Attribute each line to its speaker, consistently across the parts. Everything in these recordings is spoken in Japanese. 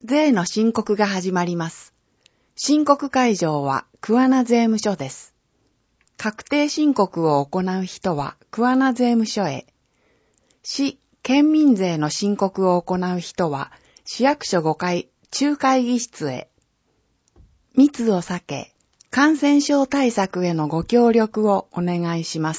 Speaker 1: 税の申告が始まります。申告会場は桑名税務署です。確定申告を行う人は桑名税務署へ。市、県民税の申告を行う人は市役所5階中会議室へ。密を避け、感染症対策へのご協力をお願いします。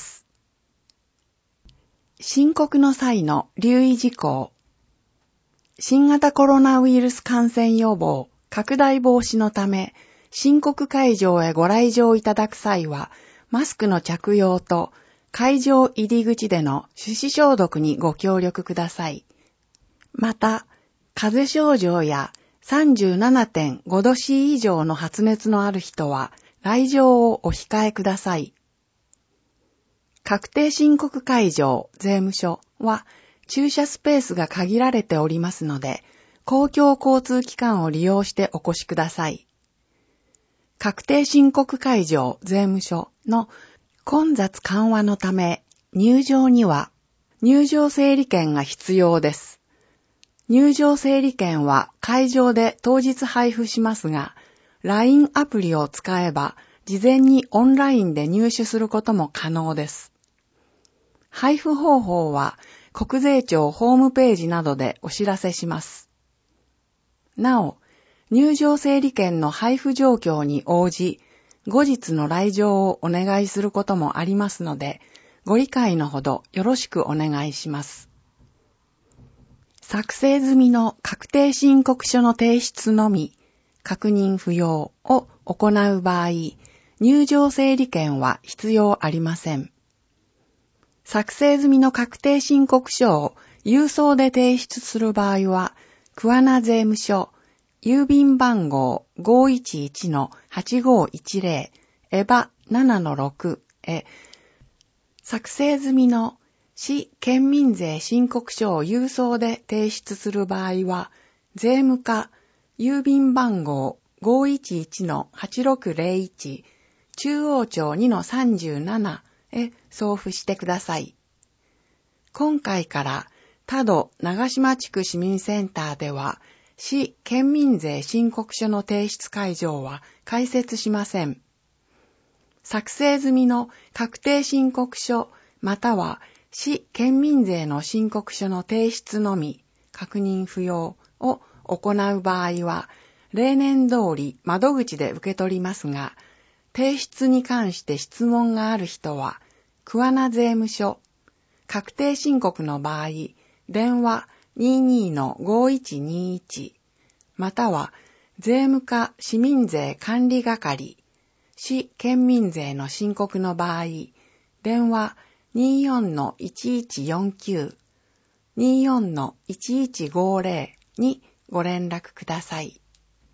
Speaker 1: 申告の際の留意事項。新型コロナウイルス感染予防、拡大防止のため、申告会場へご来場いただく際は、マスクの着用と会場入り口での手指消毒にご協力ください。また、風邪症状や 37.5 度 C 以上の発熱のある人は、来場をお控えください。確定申告会場、税務署は、駐車スペースが限られておりますので、公共交通機関を利用してお越しください。確定申告会場、税務署の混雑緩和のため、入場には入場整理券が必要です。入場整理券は会場で当日配布しますが、LINE アプリを使えば、事前にオンラインで入手することも可能です。配布方法は、国税庁ホームページなどでお知らせします。なお、入場整理券の配布状況に応じ、後日の来場をお願いすることもありますので、ご理解のほどよろしくお願いします。作成済みの確定申告書の提出のみ、確認不要を行う場合、入場整理券は必要ありません。作成済みの確定申告書を郵送で提出する場合は、桑名税務署、郵便番号 511-8510 エバ 7-6 へ、作成済みの市県民税申告書を郵送で提出する場合は、税務課、郵便番号 511-8601 中央町 2-37 へ送付してください。今回から多度長島地区市民センターでは市県民税申告書の提出会場は開設しません。作成済みの確定申告書または市県民税の申告書の提出のみ確認不要を行う場合は例年通り窓口で受け取りますが、提出に関して質問がある人は、桑名税務署、確定申告の場合、電話 22-5121、または税務課市民税管理係、市県民税の申告の場合、電話 24-1149、24-1150 にご連絡ください。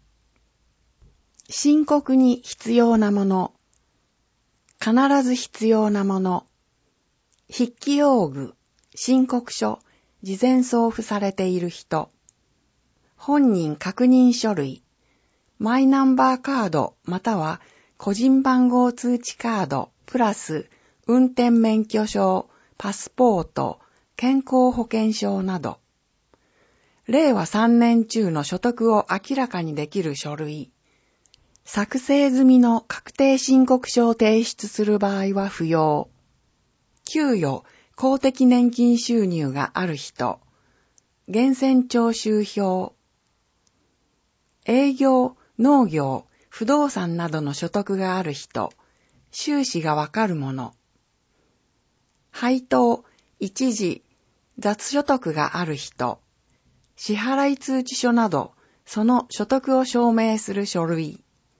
Speaker 1: 申告に必要なもの、必ず必要なもの、筆記用具、申告書、事前送付されている人、本人確認書類、マイナンバーカードまたは個人番号通知カードプラス運転免許証、パスポート、健康保険証など、令和3年中の所得を明らかにできる書類、作成済みの確定申告書を提出する場合は不要。給与、公的年金収入がある人、源泉徴収票、営業、農業、不動産などの所得がある人、収支がわかるもの、配当、一時、雑所得がある人、支払い通知書など、その所得を証明する書類、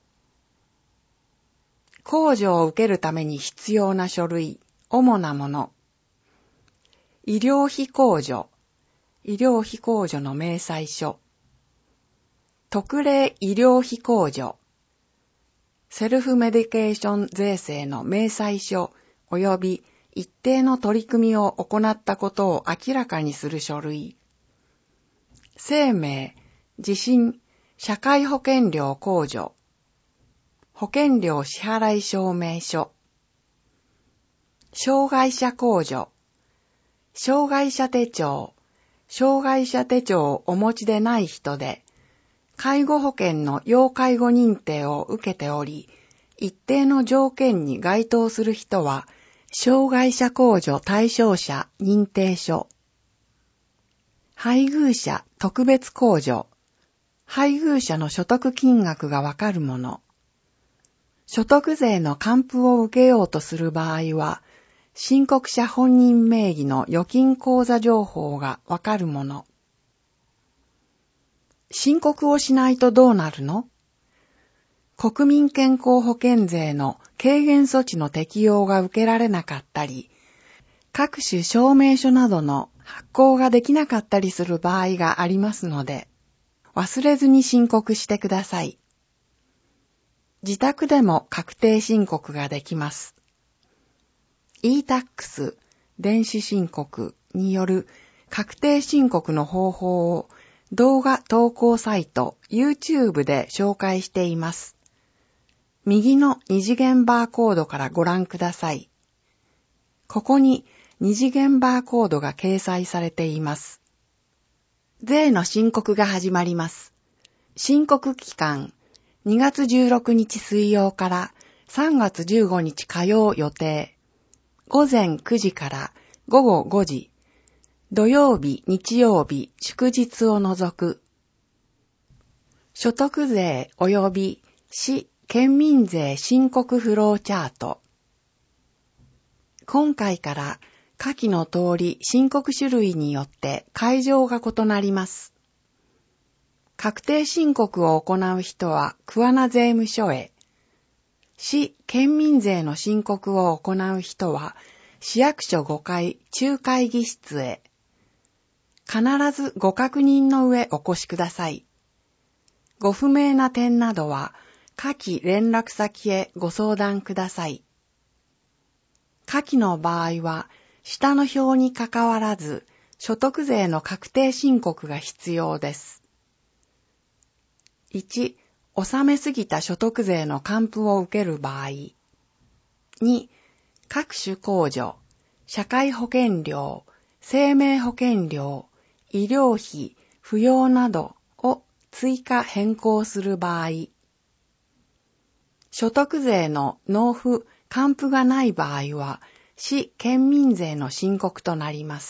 Speaker 1: 控除を受けるために必要な書類、主なもの、医療費控除、医療費控除の明細書、特例医療費控除、セルフメディケーション税制の明細書及び一定の取り組みを行ったことを明らかにする書類、生命、地震、社会保険料控除、保険料支払い証明書、障害者控除、障害者手帳、障害者手帳をお持ちでない人で、 介護保険の要介護認定を受けており、一定の条件に該当する人は、障害者控除対象者認定書、配偶者特別控除、配偶者の所得金額がわかるもの、所得税の還付を受けようとする場合は、申告者本人名義の預金口座情報がわかるもの。申告をしないとどうなるの？国民健康保険税の軽減措置の適用が受けられなかったり、各種証明書などの発行ができなかったりする場合がありますので、忘れずに申告してください。自宅でも確定申告ができます。e-tax 電子申告による確定申告の方法を動画投稿サイト YouTube で紹介しています。右の二次元バーコードからご覧ください。ここに二次元バーコードが掲載されています。税の申告が始まります。申告期間、2月16日水曜から3月15日火曜予定。午前9時から午後5時。土曜日、日曜日、祝日を除く。所得税及び市県民税申告フローチャート。今回から下記の通り申告種類によって会場が異なります。確定申告を行う人は桑名税務署へ。市県民税の申告を行う人は市役所5階中会議室へ。必ずご確認の上お越しください。ご不明な点などは下記連絡先へご相談ください。下記の場合は下の表にかかわらず所得税の確定申告が必要です。1、納めすぎた所得税の還付を受ける場合。2、各種控除、社会保険料、生命保険料、医療費、扶養などを追加変更する場合。所得税の納付、還付がない場合は、市県民税の申告となります。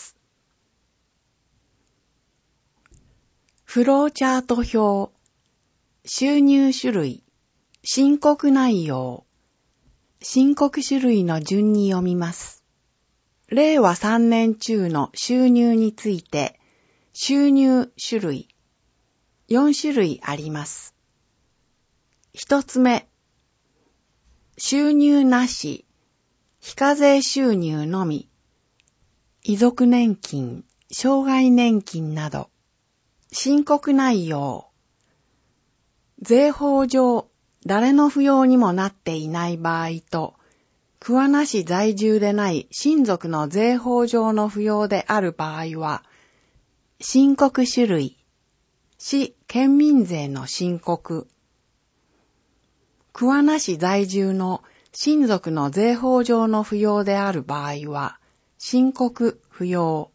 Speaker 1: フローチャート表、収入種類、申告内容、申告種類の順に読みます。令和3年中の収入について、収入種類、4種類あります。一つ目、収入なし、非課税収入のみ、遺族年金、障害年金など、申告内容、税法上、誰の扶養にもなっていない場合と、桑名市在住でない親族の税法上の扶養である場合は、申告種類、市県民税の申告、桑名市在住の親族の税法上の扶養である場合は、申告扶養。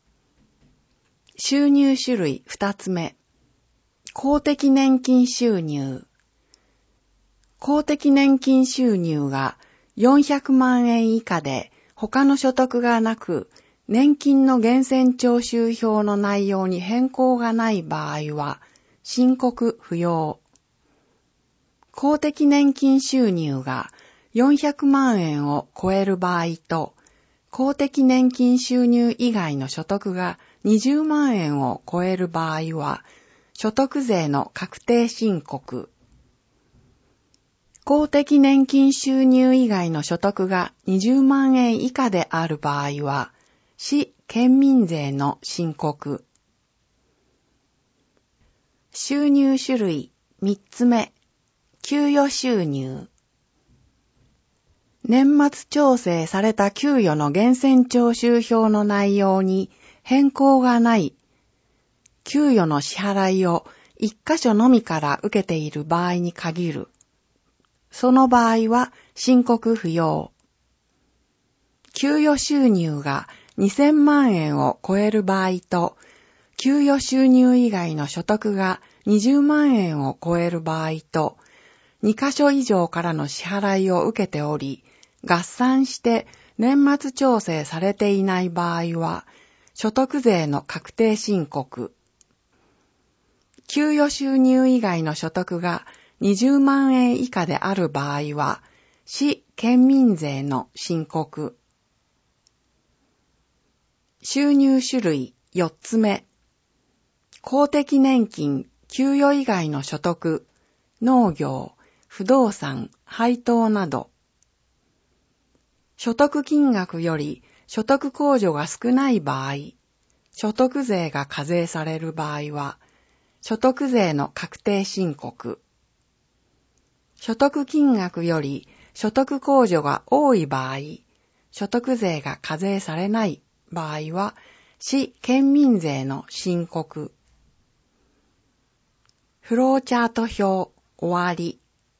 Speaker 1: 収入種類二つ目、公的年金収入。公的年金収入が400万円以下で他の所得がなく、年金の源泉徴収票の内容に変更がない場合は、申告不要。公的年金収入が400万円を超える場合と、公的年金収入以外の所得が20万円を超える場合は、所得税の確定申告。公的年金収入以外の所得が20万円以下である場合は、市県民税の申告。収入種類3つ目、給与収入。年末調整された給与の源泉徴収票の内容に変更がない給与の支払いを一箇所のみから受けている場合に限る。その場合は申告不要。給与収入が2000万円を超える場合と、給与収入以外の所得が 20万円を超える場合と、2カ所以上からの支払いを受けており、合算して年末調整されていない場合は、所得税の確定申告。給与収入以外の所得が20万円以下である場合は、市県民税の申告。収入種類4つ目。公的年金、給与以外の所得、農業、不動産、配当など。所得金額より所得控除が少ない場合、所得税が課税される場合は、所得税の確定申告。所得金額より所得控除が多い場合、所得税が課税されない場合は、市県民税の申告。フローチャート表、終わり。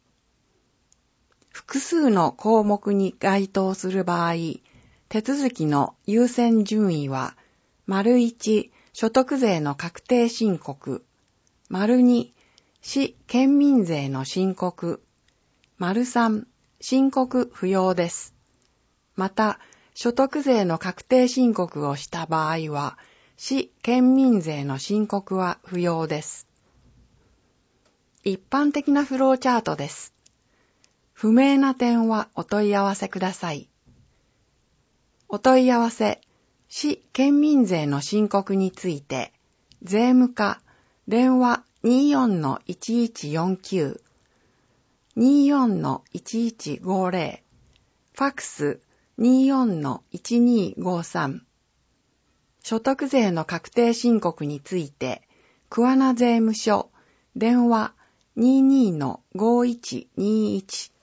Speaker 1: 複数の項目に該当する場合、手続きの優先順位は、①、所得税の確定申告、②、市県民税の申告、③、申告不要です。また、所得税の確定申告をした場合は、市県民税の申告は不要です。一般的なフローチャートです。不明な点はお問い合わせください。お問い合わせ、市県民税の申告について、税務課、電話 24-1149、24-1150、ファックス 24-1253、所得税の確定申告について、桑名税務署、電話 22-5121